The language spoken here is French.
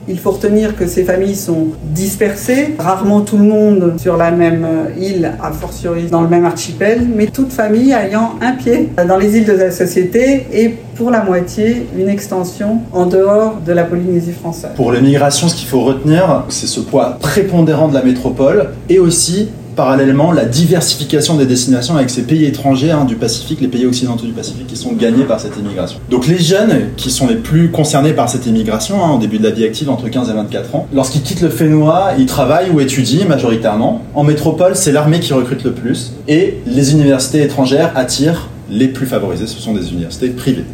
Il faut retenir que ces familles sont dispersées, rarement tout le monde sur la même île, a fortiori dans le même archipel, mais toute famille ayant un pied dans les îles de la Société et pour la moitié une extension en dehors de la Polynésie française. Pour l'immigration, ce qu'il faut retenir, c'est ce poids prépondérant de la métropole et aussi parallèlement la diversification des destinations avec ces pays étrangers du Pacifique, les pays occidentaux du Pacifique qui sont gagnés par cette immigration. Donc les jeunes qui sont les plus concernés par cette immigration au début de la vie active entre 15 et 24 ans, lorsqu'ils quittent le Fénois, ils travaillent ou étudient majoritairement. En métropole, c'est l'armée qui recrute le plus et les universités étrangères attirent les plus favorisés, ce sont des universités privées.